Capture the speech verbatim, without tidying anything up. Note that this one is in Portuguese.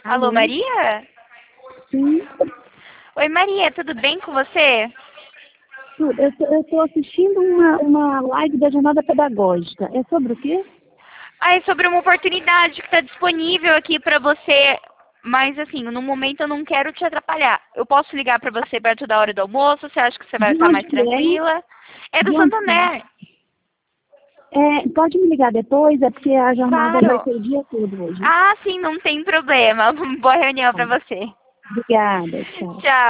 Alô, Alô? Maria? Sim, Oi, Maria, tudo bem com você? tudo. Eu tô- eu estou assistindo uma, uma live da jornada pedagógica. É sobre o quê? Ah, é sobre uma oportunidade que está disponível aqui para você, mas assim, no momento eu não quero te atrapalhar. Eu posso ligar para você perto da hora do almoço? Você acha que você vai De estar mais onde que é? tranquila? É do De onde que Santander. é? É, pode me ligar depois, é porque a jornada vai Claro. ser o dia todo hoje. Ah, sim, não tem problema. Boa reunião Tá. para você. Obrigada, tchau. Tchau.